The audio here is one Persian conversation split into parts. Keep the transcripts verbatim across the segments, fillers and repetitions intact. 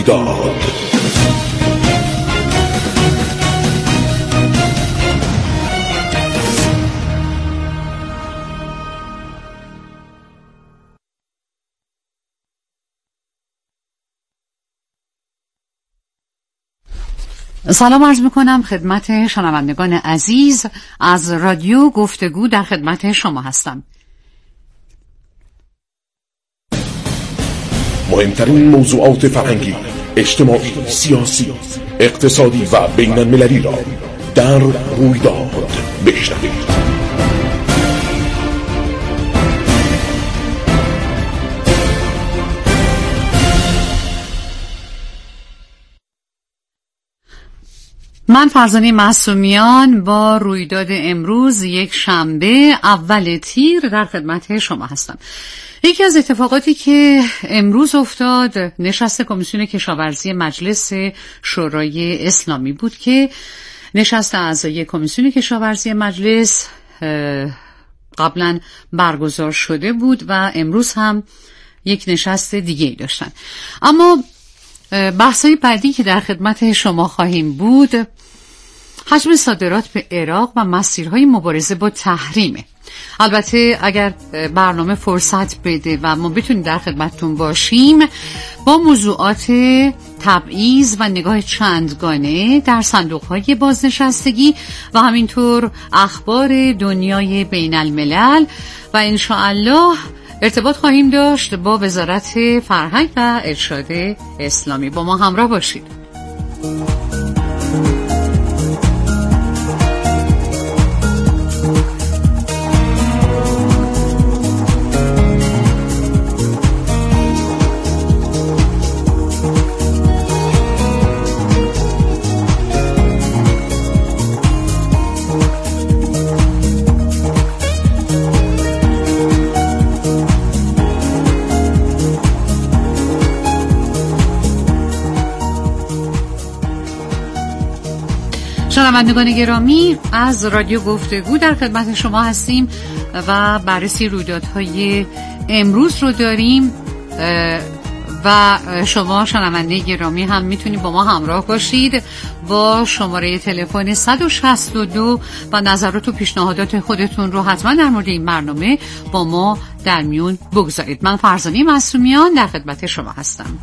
رویداد. سلام عرض میکنم خدمت شنوندگان عزیز. از رادیو گفتگو در خدمت شما هستم. مهمترین موضوعات فرهنگی، اجتماعی، سیاسی، اقتصادی و بین المللی را در رویداد بشنوید. من فرزانه معصومیان با رویداد امروز یک شنبه اول تیر در خدمت شما هستم. یکی از اتفاقاتی که امروز افتاد نشست کمیسیون کشاورزی مجلس شورای اسلامی بود که نشست اعضای کمیسیون کشاورزی مجلس قبلا برگزار شده بود و امروز هم یک نشست دیگه داشتن. اما بحثای بعدی که در خدمت شما خواهیم بود حجم صادرات به عراق و مسیرهای مبارزه با تحریمه. البته اگر برنامه فرصت بده و ما بتونیم در خدمتتون باشیم با موضوعات تبعیض و نگاه چندگانه در صندوق‌های بازنشستگی و همینطور اخبار دنیای بین الملل و انشاءالله ارتباط خواهیم داشت با وزارت فرهنگ و ارشاد اسلامی. با ما همراه باشید. شنوندگان گرامی، از رادیو گفتگو در خدمت شما هستیم و بررسی رویدادهای امروز رو داریم و شما شنونده گرامی هم میتونید با ما همراه باشید با شماره تلفن صد و شصت و دو و نظرات و پیشنهادات خودتون رو حتما در مورد این برنامه با ما در میون بگذارید. من فرزانه معصومیان در خدمت شما هستم.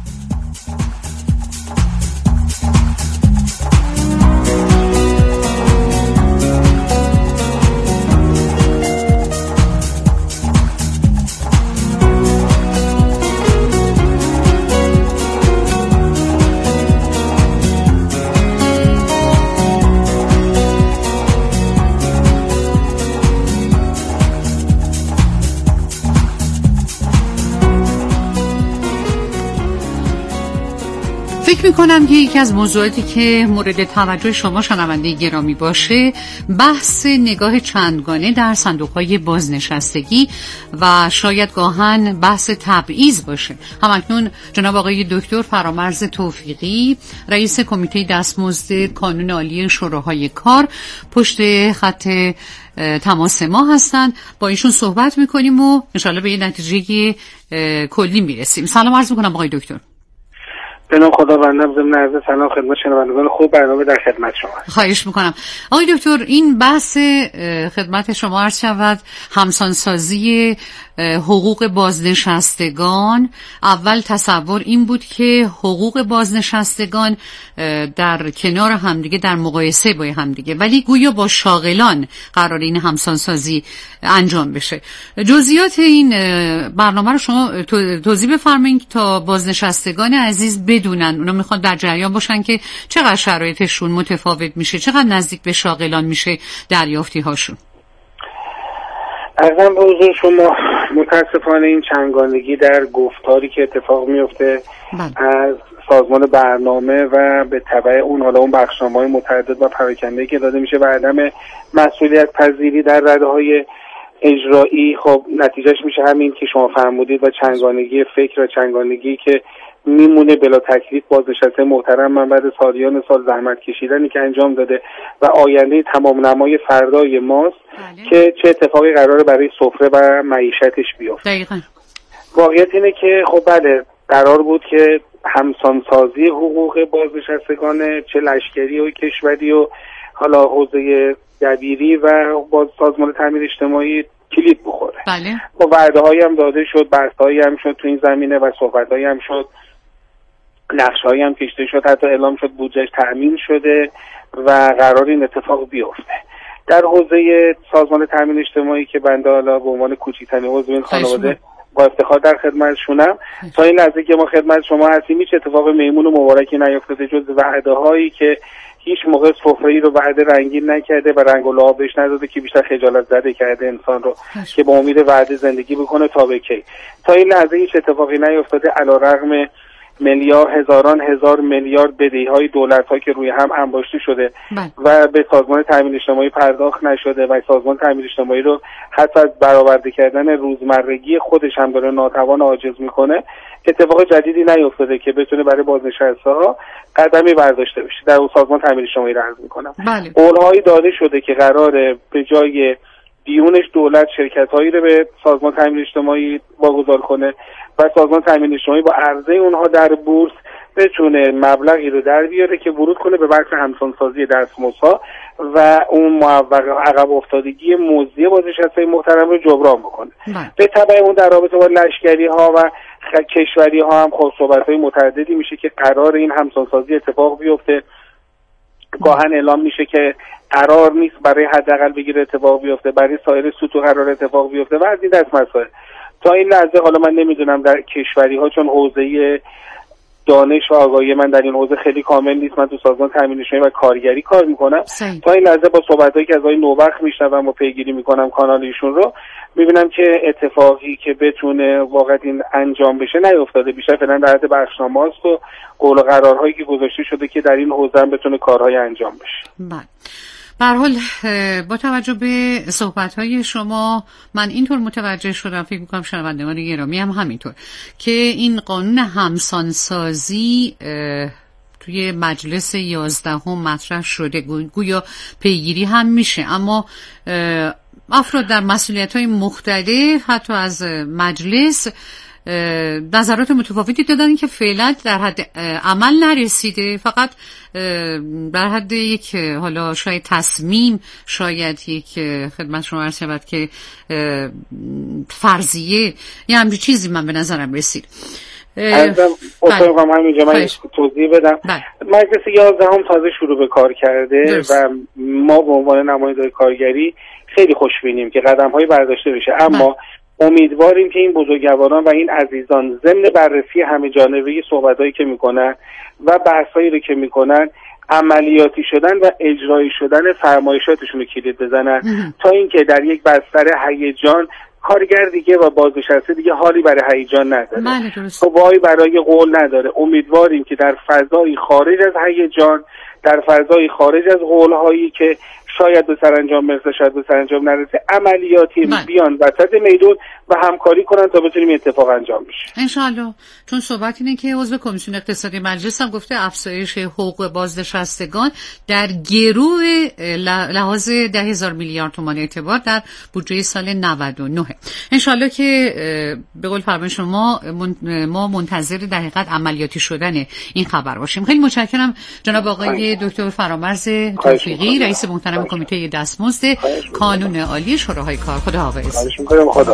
فکر میکنم که یکی از موضوعاتی که مورد توجه شما شنونده گرامی باشه بحث نگاه چندگانه در صندوق‌های بازنشستگی و شاید گاهن بحث تبعیض باشه. همکنون جناب آقای دکتر فرامرز توفیقی رئیس کمیته دستمزد کانون عالی شوراهای کار پشت خط تماس ما هستن. با ایشون صحبت میکنیم و انشالله به یه نتیجه کلی میرسیم. سلام عرض میکنم آقای دکتر. به نام خداوندم ضمن عرض سلام خدمت شنوندگان خوب برنامه در خدمت شما. خواهش میکنم آقای دکتر. این بحث خدمت شما عرض شود همسانسازی حقوق بازنشستگان، اول تصور این بود که حقوق بازنشستگان در کنار همدیگه در مقایسه با همدیگه، ولی گویا با شاغلان قرار این همسانسازی انجام بشه. جزئیات این برنامه رو شما توضیح بفرمایید تا بازنشستگان عزیز بدونن، اونا میخوان در جریان باشن که چقدر شرایطشون متفاوت میشه، چقدر نزدیک به شاغلان میشه دریافتی هاشون. ارزم به حضور شما متاسفانه این چنگانگی در گفتاری که اتفاق میفته از سازمان برنامه و به تبع اون حالا اون بخشنامه‌های متعدد و پراکنده‌ای که داده میشه و عدم مسئولیت پذیری در رده‌های اجرایی، خب نتیجهش میشه همین که شما فرمودید و چنگانگی فکر و چنگانگی که میمونه بلا تکلیف. بازنشسته محترم من بعد سالیان سال زحمت کشیدنی که انجام داده و آینده تمام نمای فردای ماست بله. که چه اتفاقی قراره برای سفره و معیشتش بیفته. دقیقاً. واقعیت اینه که خب بله قرار بود که همسانسازی حقوق بازنشستگان چه لشکری و کشوری و حالا حوزه دبیری و باز سازمان تامین اجتماعی کلید بخوره. بله. و وعده هایی هم داده شد، بحث هایی هم شد تو این زمینه و صحبت هایی هم شد، نقش هایی هم کشیده شد، حتی اعلام شد بودجهش تأمین شده و قرار این اتفاق بیفته. در حوزه سازمان تامین اجتماعی که بنده حالا به عنوان کوچکترین عضو این خانواده با افتخار در خدمتشونم، تا این لحظه که ما خدمت شما هستیم هیچ اتفاق میمون و مبارکی نیفتاده جز وعده هایی که هیچ موقع سفره‌ای رو وعده رنگین نکرده و رنگ و لعاب بهش نداده که بیشتر خجالت زده کرده انسان رو هش. که با امید وعده زندگی بکنه تا به کی. تا این لحظه هیچ اتفاقی نیفتاده، علیرغم میلیارد هزاران هزار میلیارد بدهی‌های دولت‌ها که روی هم انباشته شده بله. و به سازمان تامین اجتماعی پرداخت نشده و سازمان تامین اجتماعی رو حتی از برآورده کردن روزمرگی خودش هم داره ناتوان عاجز میکنه. اتفاق جدیدی نیفتاده که بتونه برای بازنشسته‌ها قدمی برداشته بشه. در اون سازمان تامین اجتماعی رو عرض میکنم. بله. قول‌هایی داده شده که قراره به جای دیونش دولت شرکت‌هایی رو به سازمان تامین اجتماعی واگذار کنه و سازمان تامین اجتماعی با عرضه اونها در بورس بتونه مبلغی رو در بیاره که ورود کنه به بخش همسانسازی دستمزدها و اون معوق عقب افتادگی مزدی بازنشسته محترم رو جبران بکنه. به تبع اون در رابطه با لشکری ها و کشوری ها هم خب صحبت‌های متعددی میشه که قرار این همسانسازی اتفاق بیفته. گاهن اعلام میشه که قرار نیست برای حداقل بگیره اتفاق بیفته، برای سایر سطوح قرار اتفاق بیفته و از این دست مسائل. تا این لحظه حالا من نمیدونم در کشوری ها، چون حوزه دانش و آگاهی من در این حوزه خیلی کامل نیست، من تو سازمان تامین اجتماعی و کارگری کار میکنم. سیم. تا این لحظه با صحبتایی که از آقای نوبخت میشنوم و پیگیری میکنم کانال ایشون رو، میبینم که اتفاقی که بتونه واقعا این انجام بشه نیفتاده. بیشتر فعلا در حد بخشنامه است و قول و قرارهایی که گذاشته شده که در این حوزه هم بتونه کارهای انجام بشه. بله. به هر حال با توجه به صحبت‌های شما من اینطور متوجه شدم، فکر می‌کنم شنوندگان گرامی هم همینطور، که این قانون همسانسازی توی مجلس یازدهم مطرح شده، گویا پیگیری هم میشه، اما افراد در مسئولیت‌های مختلف حتی از مجلس نظرات متفاوتی دادن که فعلا در حد عمل نرسیده، فقط در حد یک حالا شاید تصمیم، شاید یک خدمت شما عرض شود که فرضیه یا همچین چیزی من به نظرم رسید. ازم اتفاقم همینجا من توضیح بدم. مجلس یازدهم تازه شروع به کار کرده درست. و ما به عنوان نمایندگان کارگری خیلی خوشبینیم که قدم‌های برداشته بشه، اما بله. امیدواریم که این بزرگواران و این عزیزان ضمن بررسی همه جانبه صحبتایی که میکنن و بحثایی رو که میکنن عملیاتی شدن و اجرایی شدن فرمایشاتشون رو کلید بزنن تا اینکه در یک بستر هیجان کارگر دیگه و بازنشسته دیگه حالی برای هیجان نداره، وای برای قول نداره. امیدواریم که در فضای خارج از هیجان، در فضای خارج از قولهایی که شاید به سرانجام برسه شاید به سرانجام نرسه، عملیاتی من. بیان وسط میدون و همکاری کنن تا بتونیم اتفاق انجام بشه انشالله. چون صحبت اینه که عضو کمیسیون اقتصادی مجلس هم گفته افزایش حقوق بازنشستگان در گروه لحاظ ده هزار میلیارد تومان اعتبار در بودجه سال نود و نه. انشالله که به قول فرمان شما ما منتظر در حقیقت عملیاتی شدن این خبر باشیم. خیلی متشکرم جناب آقای دکتر فرامرز توفیقی، رئیس محترم کمیته دستمزد کانون عالی شوراهای کار. خداحافظ. خواهش می‌کنم. خدا.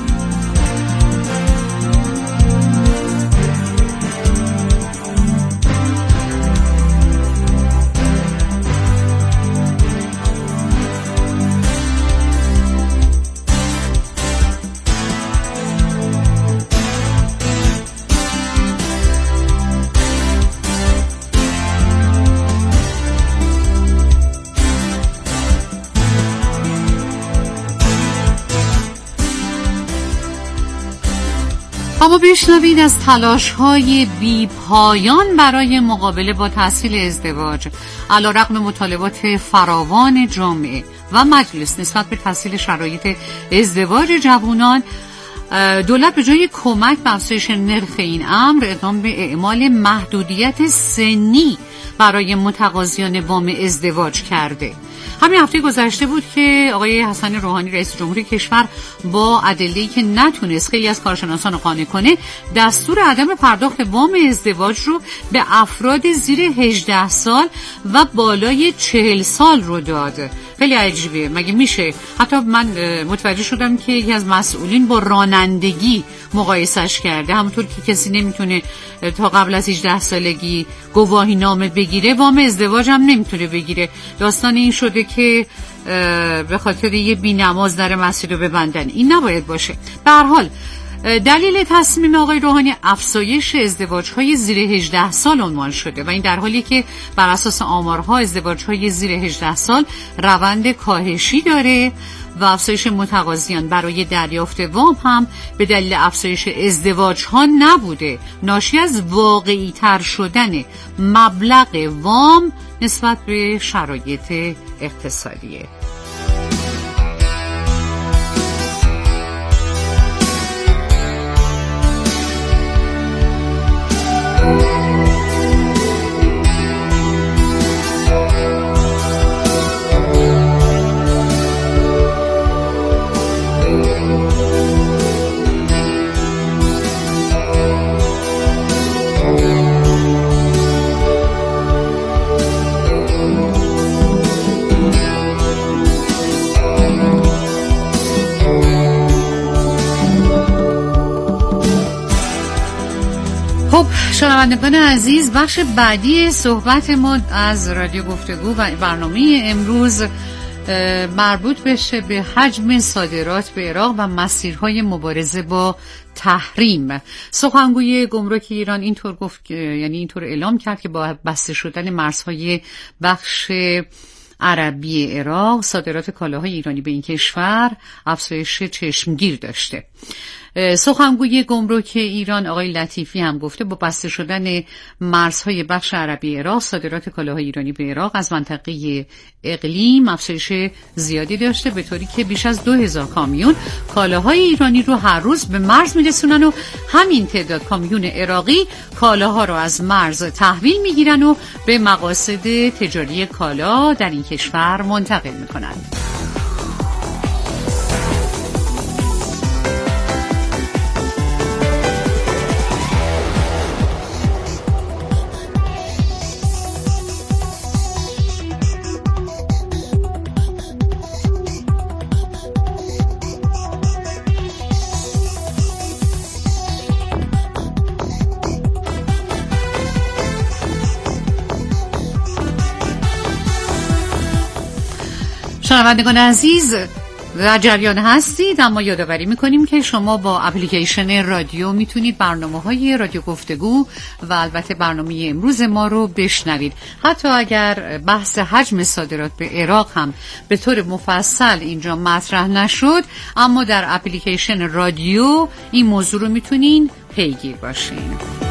اما بشنوید از تلاش‌های بی پایان برای مقابله با تحصیل ازدواج علیرغم مطالبات فراوان جامعه و مجلس نسبت به تحصیل شرایط ازدواج جوانان، دولت به جای کمک به افزایش نرخ این امر اقدام به اعمال محدودیت سنی برای متقاضیان وام ازدواج کرده. همین هفته گذشته بود که آقای حسن روحانی رئیس جمهوری کشور با ادله‌ای که نتونست خیلی از کارشناسان رو قانع کنه دستور عدم پرداخت وام ازدواج رو به افراد زیر هجده سال و بالای چهل سال رو داد. خیلی عجیبه، مگه میشه؟ حتی من متوجه شدم که یکی از مسئولین با رانندگی مقایسش کرده. همونطور که کسی نمیتونه تا قبل از هجده سالگی گواهی نامه بگیره، وام ازدواج هم نمیتونه بگیره. داستان این شده که به خاطر یه بی‌نماز در مسجد رو ببندن. این نباید باشه. به هر حال دلیل تصمیم آقای روحانی افزایش ازدواج‌های زیر هجده سال عنوان شده و این در حالی که بر اساس آمارها ازدواج‌های زیر هجده سال روند کاهشی داره و افزایش متقاضیان برای دریافت وام هم به دلیل افزایش ازدواج‌ها نبوده، ناشی از واقعی تر شدن مبلغ وام نسبت به شرایط اقتصادیه. خب شنوندگان عزیز، بخش بعدی صحبت ما از رادیو گفتگو و برنامه امروز مربوط بشه به حجم صادرات به عراق و مسیرهای مبارزه با تحریم. سخنگوی گمرک ایران اینطور گفت، یعنی اینطور اعلام کرد که با بسته شدن مرزهای بخش عربی عراق صادرات کالاهای ایرانی به این کشور افزایش چشمگیر داشته. سخنگوی گمرک ایران آقای لطیفی هم گفته با بسته شدن مرزهای بخش عربی عراق صادرات کالاهای ایرانی به عراق از منطقه اقلیم افزایش زیادی داشته، به طوری که بیش از دو هزار کامیون کالاهای ایرانی رو هر روز به مرز میرسونن و همین تعداد کامیون عراقی کالاها رو از مرز تحویل میگیرن و به مقاصد تجاری کالا در این کشور منتقل میکنن. شنوندگان عزیز در جریان هستید، اما یادآوری میکنیم که شما با اپلیکیشن رادیو میتونید برنامه‌های رادیو گفتگو و البته برنامه امروز ما رو بشنوید. حتی اگر بحث حجم صادرات به عراق هم به طور مفصل اینجا مطرح نشد، اما در اپلیکیشن رادیو این موضوع رو میتونین پیگیر باشین.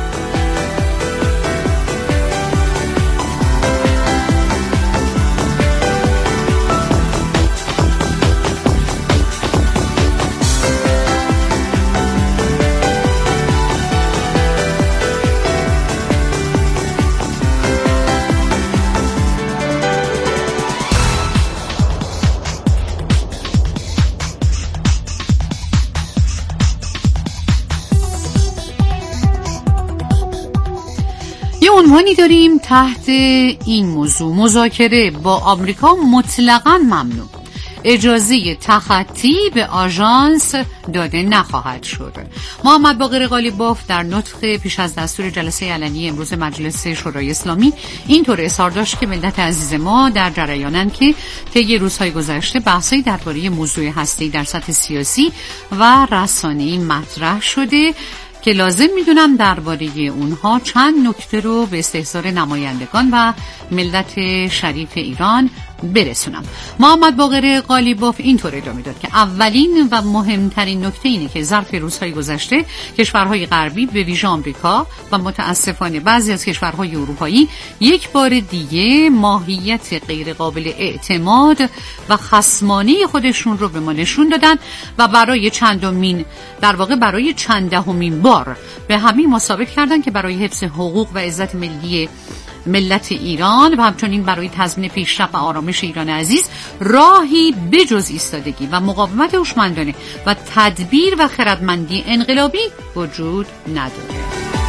عنوانی داریم تحت این موضوع: مذاکره با آمریکا مطلقاً ممنوع، اجازه تخطی به آژانس داده نخواهد شد. محمد باقر قالیباف در نطق پیش از دستور جلسه علنی امروز مجلس شورای اسلامی اینطور اظهار داشت که ملت عزیز ما در جریانند که طی روزهای گذشته بحثی درباره موضوع هسته‌ای در سطح سیاسی و رسانه‌ای مطرح شده که لازم میدونم درباره اونها چند نکته رو به استحضار نمایندگان و ملت شریف ایران برسونم. محمد باقر قالیباف اینطور ادامه داد که اولین و مهمترین نکته اینه که ظرف روزهای گذشته کشورهای غربی به ویژه آمریکا و متاسفانه بعضی از کشورهای اروپایی یک بار دیگه ماهیت غیر قابل اعتماد و خصمانه خودشون رو به ما نشون دادن و برای چندمین در واقع برای چندهمین بار به همین ما ثابت کردن که برای حفظ حقوق و عزت ملی ملت ایران و همچنین برای تضمین پیشرفت و آرامش ایران عزیز راهی بجز ایستادگی و مقاومت هوشمندانه و تدبیر و خردمندی انقلابی وجود نداره.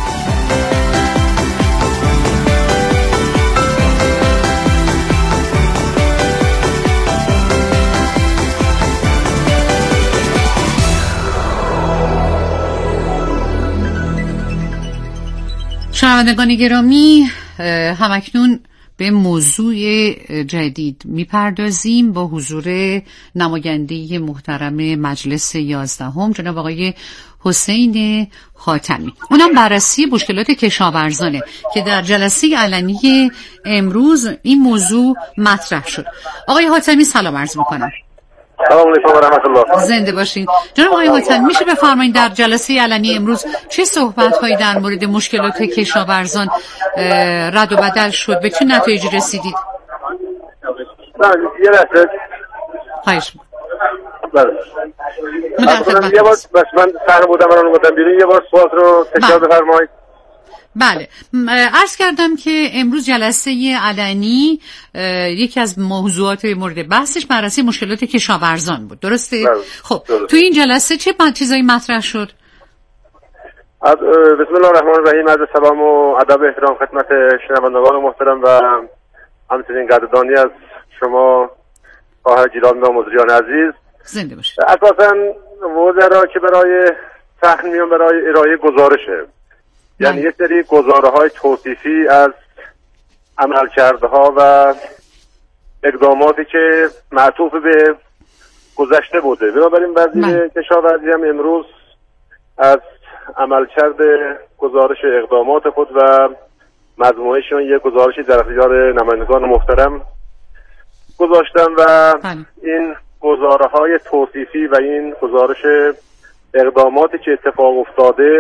شنوندگان گرامی، همکنون به موضوع جدید میپردازیم با حضور نماینده محترم مجلس یازدهم جناب آقای حسین خاتمی. اونم بررسی مشکلات کشاورزانه که در جلسه علنی امروز این موضوع مطرح شد. آقای خاتمی سلام عرض میکنم. سلام علیکم و رحمت الله. زنده باشین. جناب آقای حاتمی، میشه بفرمایید در جلسه علنی امروز چه صحبت‌هایی در مورد مشکلات کشاورزان رد و بدل شد؟ به چه نتایجی رسیدید؟ بله، یه لحظه. خواهش بله. یه بار بس من صحنه بودم من اومدم بیرون، یه بار سوال رو تکرار بفرمایید. بله، عرض کردم که امروز جلسه علنی یکی از موضوعات مورد بحثش بررسی مشکلات کشاورزان بود، درسته؟ بله. خب درسته. تو این جلسه چه چیزایی مطرح شد؟ از بسم الله الرحمن الرحیم، عرض سلام و ادب و احترام خدمت شنوندگان محترم و همچنین قدردانی از شما خواهر جیران و مزریان عزیز. زنده باشید. اساساً وزرا که برای صحن میان برای ارائه گزارشه، یعنی یک سری گزاره های توصیفی از عملکردها و اقداماتی که معطوف به گذشته بوده. بنابراین وزیر کشاورزی هم امروز از عملکرد گزارش اقدامات خود و مجموعهشون یک گزارشی در اختیار نمایندگان محترم گذاشتن و این گزاره های توصیفی و این گزارش اقداماتی که اتفاق افتاده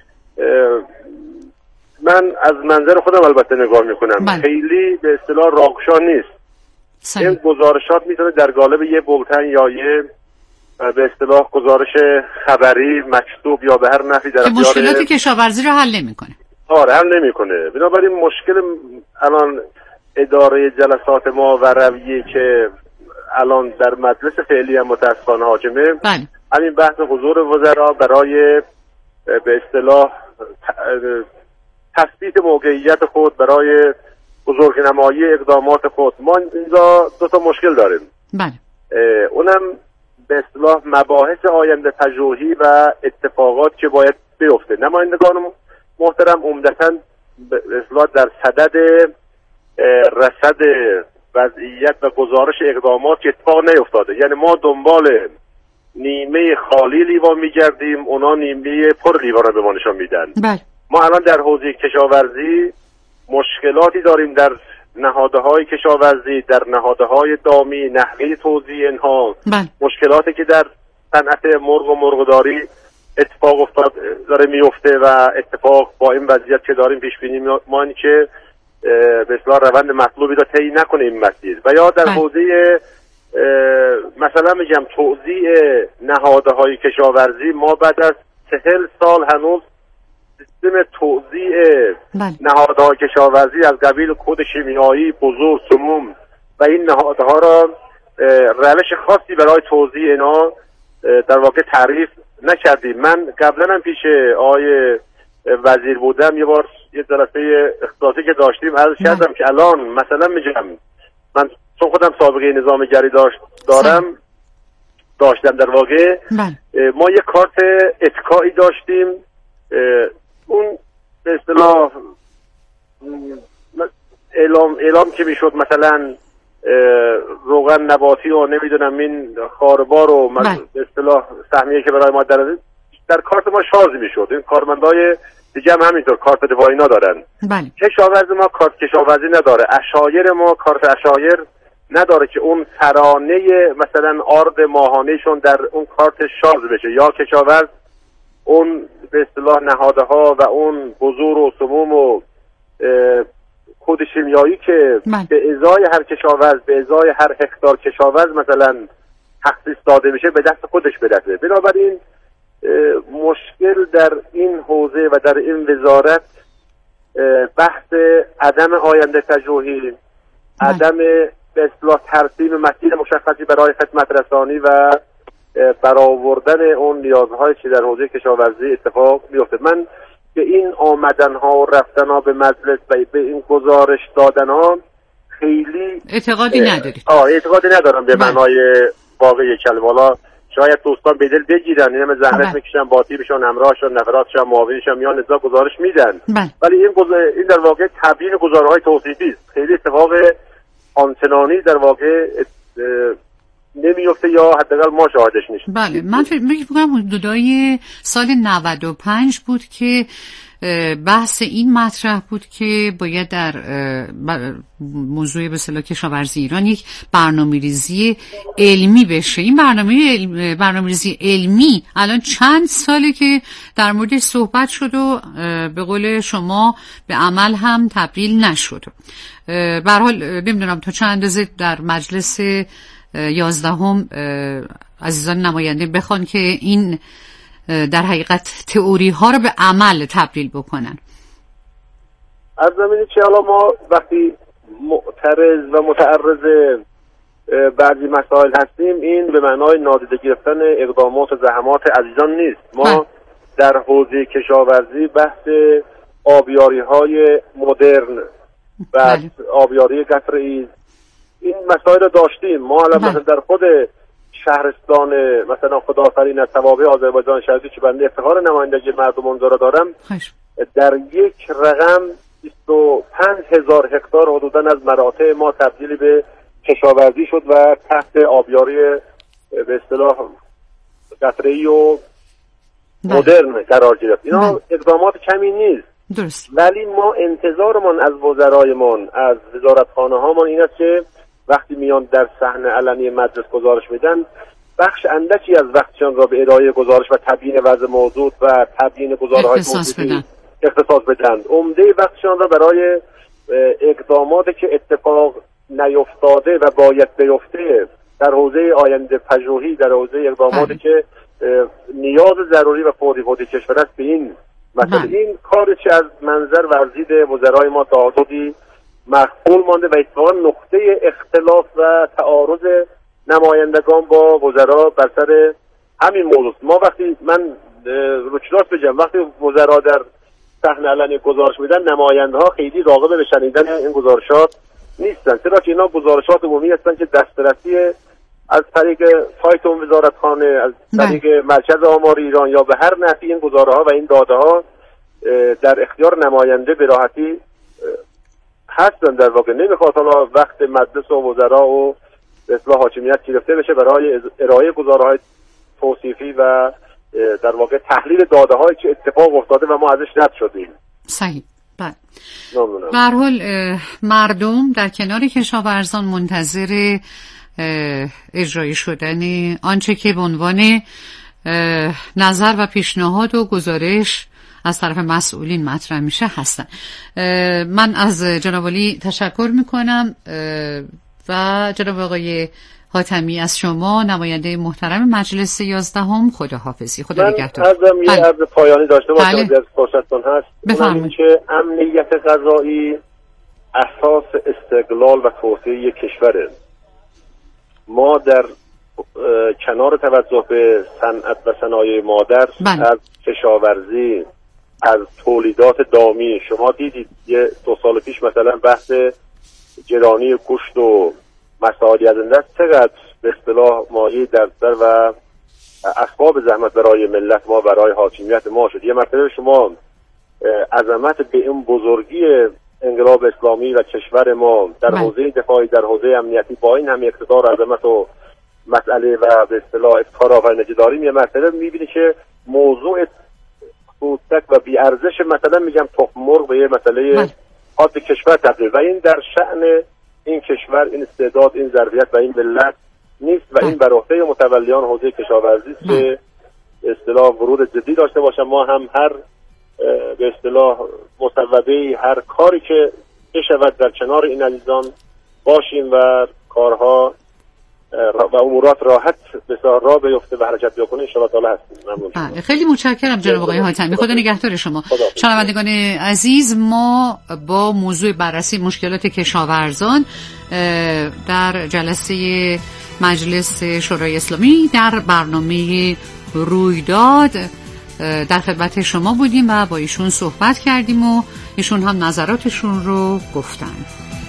من از منظر خودم البته نگاه میکنم بله. خیلی به اصطلاح راهگشا نیست. صحیح. این گزارشات میتونه در قالب یه بولتن یا یه به اصطلاح گزارش خبری مکتوب یا به هر نحوی در اختیار مشکلات کشاورزی رو حل نمیکنه. آره حل نمیکنه. بنابراین مشکل الان اداره جلسات ما و رویه که الان در مجلس فعلی هم متاسفانه حاکمه، بله. همین بحث حضور وزرا برای به اصطلاح تثبیت موقعیت خود، برای بزرگنمایی اقدامات خود. ما اینجا دو تا مشکل داریم. بله. اونم به اصطلاح مباحث آینده پژوهی و اتفاقات که باید بیفته. نمایندگان محترم عمدتاً به اصطلاح در صدد رصد وضعیت و گزارش اقدامات که اتفاق نیفتاده، یعنی ما دنبال نیمه خالی لیوان میگردیم، اونا نیمه پر لیوان رو به ما نشان میدن. بله. ما الان در حوزه کشاورزی مشکلاتی داریم در نهادهای کشاورزی، در نهادهای دامی، نحوه توزیع اینها. بله. مشکلاتی که در صنعت مرغ و مرغداری اتفاق افتاد داره میفته و اتفاق با این وضعیت که داریم پیش بینی ما این که به اصطلاح روند مطلوبی را طی نکنه این مسیر. و یا در حوزه مثلا میگم توزیع نهادهای کشاورزی، ما بعد از چهل سال هنوز سیستم توزیع نهادهای کشاورزی از قبیل کد شیمیایی، بذور، سموم و این نهادها را روش خاصی برای توزیع اینا در واقع تعریف نکردیم. من قبلا هم پیش آقای وزیر بودم یه بار یه جلسه اختصاصی که داشتیم عرض کردم که الان مثلا میگم من چون خودم سابقه نظامگری داشت دارم داشتم در واقع بله. ما یه کارت اتکایی داشتیم، اون به اصطلاح اعلام اعلام که میشد مثلا روغن نباتی و نمیدونم این خاربار و به اصطلاح سهمیه که برای ما در در کارت ما شارژ میشد. این کارمندای دیگه هم همینطور کارت دفاعی ندارن. بله. کشاورز ما کارت کشاورزی نداره، اشایر ما کارت اشایر نداره که اون ترانه مثلا آرد ماهانهشون در اون کارت شارژ بشه، یا کشاورز اون به اصطلاح نهاده ها و اون بذور و سموم و کد شیمیایی که من. به ازای هر کشاورز به ازای هر هکتار کشاورز مثلا تخصیص داده میشه به دست خودش برسه. بنابراین مشکل در این حوزه و در این وزارت بحث عدم آینده پژوهی، عدم به اصطلاح ترسیم مسیر مشخصی برای خدمت رسانی و برآوردن اون نیازهای که در حوزه کشاورزی اتفاق میفته. من به این آمدن ها و رفتن ها به مجلس و به این گزارش دادن ها خیلی اعتقادی ندارید؟ آه اعتقادی ندارم به معنای واقعی کلمه. حالا شاید دوستان به دل بگیرن، این همه زحمت میکشن، با تیمشون، همراهشون، نفراتشون، معاونینشون میان نزا گزارش میدن، ولی این گزار... این در واقع تبیین گزارهای توصیفی است. خیلی اتفاق آنچنانی در واقع نمیفته یا حداقل ما شاهدش نیستیم. بله، من فکر می‌کنم حدودای سال نود و پنج بود که بحث این مطرح بود که باید در موضوع به اصطلاح کشاورزی ایران یک برنامه‌ریزی علمی بشه. این برنامه علم، برنامه‌ریزی علمی الان چند ساله که در موردش صحبت شد و به قول شما به عمل هم تبدیل نشد. به هر حال نمیدونم تا چند اندازه در مجلس یازدهم عزیزان نماینده بخوان که این در حقیقت تئوری ها رو به عمل تبدیل بکنن. از زمینی که حالا ما وقتی معترض و متعرض بعضی مسائل هستیم، این به معنای نادیده گرفتن اقدامات و زحمات عزیزان نیست. ما در حوزه کشاورزی بحث آبیاری های مدرن و آبیاری قطره‌ای این مسائل رو داشتیم. ما الان مثلا در خود شهرستان مثلا خداآفرین از توابع آذربایجان شرقی که بنده افتخار نمایندگی مردم اونجا را دارم، در یک رقم بیست و پنج هزار هکتار حدوداً از مراتع ما تبدیل به کشاورزی شد و تحت آبیاری به اصطلاح قطره‌ای و مدرن قرار گرفت. اینا اقدامات کمی نیست. درست. ولی ما انتظارمان از وزرایمان، از وزارتخانه هامان این است که وقتی میان در صحنه علنی مجلس گزارش میدن، بخش اندکی از وقتشان را به ارائه گزارش و تبیین وضع موجود و تبیین گزارهای توصیفی اختصاص بدن. عمده وقتشان را برای اقداماتی که اتفاق نیفتاده و باید بیفته در حوزه آینده پژوهی، در حوزه اقداماتی که نیاز ضروری و فوری فوری کشور است به این مثلا این کاری که از منظر ورزید وزرای ما تا حدودی مخفول مانده و اتفاقا نقطه اختلاف و تعارض نمایندگان با وزرا بر سر همین موضوع. ما وقتی من روچلاس بگم وقتی وزرا در صحنه علنی گزارش میدن، نماینده‌ها خیلی راغب به شنیدن این گزارشات نیستن، چرا که اینا گزارشات عمومی هستن که دسترسی از طریق سایت اون وزارتخانه، از طریق مرکز آمار ایران یا به هر نحوی این گزاره‌ها و این داده‌ها در اختیار نماینده به راحتی هستن. در واقع نمیخواد حالا وقت مجلس و وزرا و اصلاح حاکمیت گرفته بشه برای ارائه گزاره‌های توصیفی و در واقع تحلیل داده‌هایی که اتفاق افتاده و ما ازش رد شدیم. صحیح. بله. به هر حال مردم در کنار کشاورزان منتظر اجرایی شدن آنچه که به عنوان نظر و پیشنهاد و گزارش از طرف مسئولین مطرح میشه هستن. من از جناب عالی تشکر میکنم و جناب آقای حاتمی از شما نماینده محترم مجلس یازدهم خداحافظی. خدا نگهدار. من ازم یه عرض پایانی داشته باشم بله. از فرصتتون هست. بفرمایید. که امنیت غذایی اساس استقلال و توسعه کشوره. ما در کنار توجه به صنعت و صنایع مادر بله. از کشاورزی، از تولیدات دامی، شما دیدید یه دو سال پیش مثلا بحث گرانی گوشت و مسائلی از این دست چقدر به اصطلاح مایه دردسر و اسباب زحمت برای ملت ما، برای حاکمیت ما شد. یه مسئله شما عظمت به این بزرگی انقلاب اسلامی و کشور ما در حوزه دفاعی، در حوزه امنیتی با این همه اقتدار، عظمت و مسئله و به اصطلاح افتخار آفرینشی داریم، یه مسئله میبینی که موضوع کوچک و بی ارزش مثلا میگم تخم مرغ به یه مسئله حاد کشور تبدیل و این در شأن این کشور، این استعداد، این ظرفیت و این ملت نیست و این بر عهده متولیان حوزه کشاورزی است که اصطلاح ورود جدی داشته باشم. ما هم هر به اصطلاح مصوبه، هر کاری که بشود در کنار این عزیزان باشیم و کارها و امورات راحت بسیار راه بیفته و حرکت بکنه ان شاء الله تعالی هستیم. ممنون. بله خیلی متشکرم جناب آقای حاتمی، خدا نگهدار شما. شنوندگان عزیز، ما با موضوع بررسی مشکلات کشاورزان در جلسه مجلس شورای اسلامی در برنامه رویداد در خدمت شما بودیم و با ایشون صحبت کردیم و ایشون هم نظراتشون رو گفتن.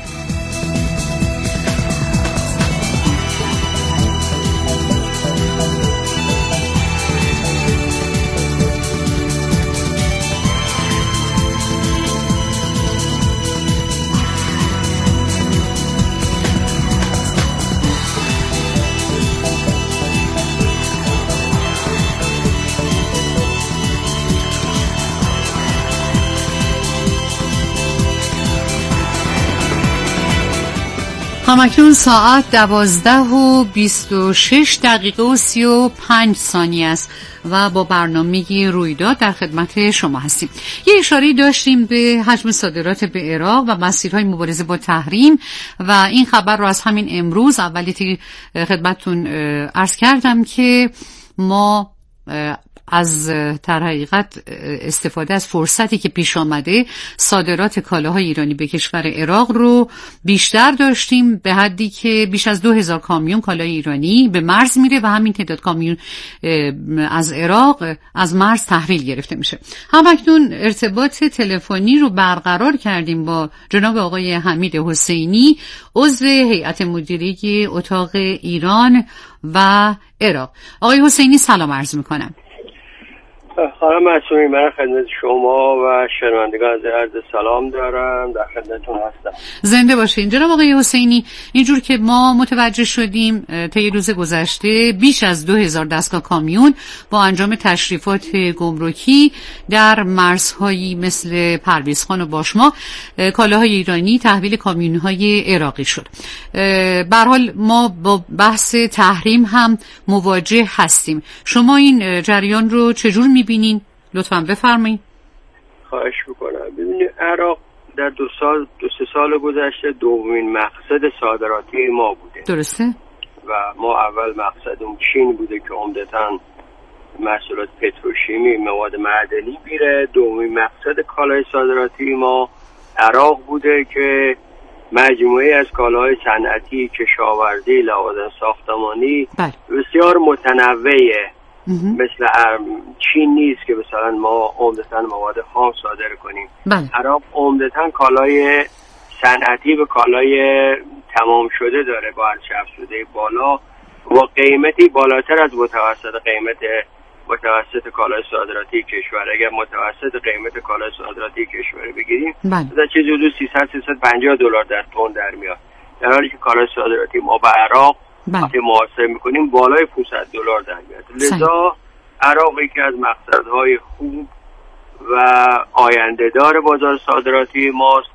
همکنون ساعت دوازده و بیست و شش دقیقه و سی و پنج ثانیه است و با برنامه رویداد در خدمت شما هستیم. یه اشاره داشتیم به حجم صادرات به عراق و مسیرهای مبارزه با تحریم و این خبر رو از همین امروز اولی خدمتتون عرض کردم که ما از در حقیقت استفاده از فرصتی که پیش آمده صادرات کالاهای ایرانی به کشور عراق رو بیشتر داشتیم، به حدی که بیش از دو هزار کامیون کالای ایرانی به مرز میره و همین تعداد کامیون از عراق از مرز تحویل گرفته میشه. همکنون ارتباط تلفنی رو برقرار کردیم با جناب آقای حمید حسینی، عضو هیئت مدیره اتاق ایران و عراق. آقای حسینی سلام عرض میکنم. خانم معصومی، من خدمت شما و شنوندگان عرض سلام دارم، در خدمتتون هستم. زنده باشین جناب آقای حسینی. اینجور که ما متوجه شدیم طی روز گذشته بیش از دو هزار دستگاه کامیون با انجام تشریفات گمرکی در مرزهایی مثل پرویزخان و باشما کالاهای ایرانی تحویل کامیونهای عراقی شد. به هر حال ما با بحث تحریم هم مواجه هستیم. شما این جریان رو چجور می‌بینین؟ لطفاً بفرمایید. خواهش می‌کنم. ببینید عراق در دو سال دو سه سال گذشته دومین مقصد صادراتی ما بوده. درسته؟ و ما اول مقصدمون چین بوده که عمدتاً محصولات پتروشیمی، مواد معدنی میره. دومین مقصد کالای صادراتی ما عراق بوده که مجموعه از کالاهای صنعتی، کشاورزی، لوازم ساختمانی بله. بسیار متنوعه. مثل چین نیست که مثلا ما عمدتاً مواد خام صادر کنیم. بله. عراق عمدتاً کالای صنعتی به کالای تمام شده داره با ارزش افزوده بالا و قیمتی بالاتر از متوسط قیمت متوسط کالای صادراتی کشور. اگر متوسط قیمت کالای صادراتی کشور بگیریم مثلا چیزی حدود سیصد تا سیصد و پنجاه دلار در تن در میاد، در حالی که کالای صادراتی ما به عراق وقتی محاسبه میکنیم بالای پانصد دلار در میاد. لذا عراق یکی از مقصدهای خوب و آینده دار بازار صادراتی ماست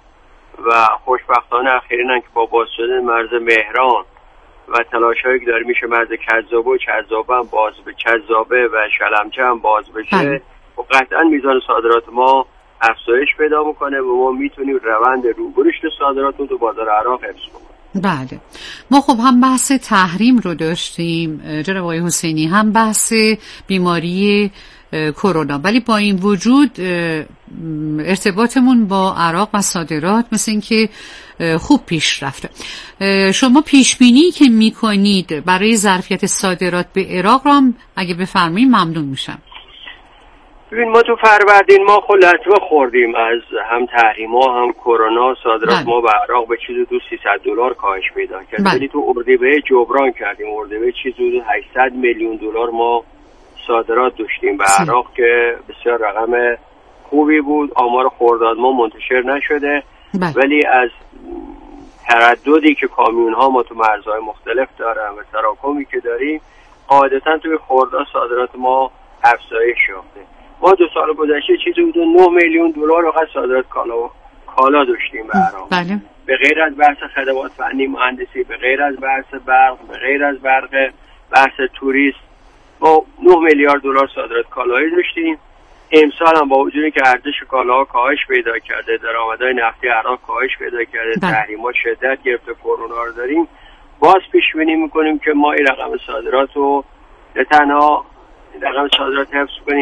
و خوشبختانه اخیراً که با باز شدن مرز مهران و تلاش‌هایی که داره میشه مرز کذابه و کذابه هم باز به کذابه و شلمچه هم باز بشه و قطعاً میزان صادرات ما افزایش پیدا میکنه و ما میتونیم روند روبرشت صادرات رو تو بازار عراق حفظ کنیم. بله، ما خب هم بحث تحریم رو داشتیم جناب آقای حسینی، هم بحث بیماری کرونا، ولی با این وجود ارتباطمون با عراق و صادرات مثل این که خوب پیش رفته. شما پیش بینی که میکنید برای ظرفیت صادرات به عراق رو هم اگه بفرمایید ممنون میشم. ببین ما تو فروردین ما خود لطمه خوردیم از هم تحریما هم کرونا. صادرات ما به عراق به چیزی دو سیصد دلار کاهش پیدا کرد، ولی تو اردیبهشت جبران کردیم. اردیبهشت چیزی هشتصد میلیون دلار ما صادرات داشتیم به عراق که بسیار رقم خوبی بود. آمار خرداد ما منتشر نشده بله. ولی از ترددی که کامیون ها ما تو مرزهای مختلف دارن و تراکمی که داریم قاعدتا توی خرداد صادرات ما افزایش یافته. ما دو سال گذشته چیزی بود نه میلیون دلار فقط صادرات کالا کالا داشتیم به عراق بله. به غیر از بحث خدمات فنی مهندسی، به غیر از بحث برق، به غیر از برق بحث توریست، ما نه میلیارد دلار صادرات کالایی داشتیم. امسال هم با وجودی که ارزش کالاها کاهش پیدا کرده، درآمدهای نفتی عراق کاهش پیدا کرده، تحریمات شدت گرفته، کرونا رو داریم، باز پیش بینی میکنیم که ما این رقم صادرات رو نه تنها رقم صادرات حفظ کنیم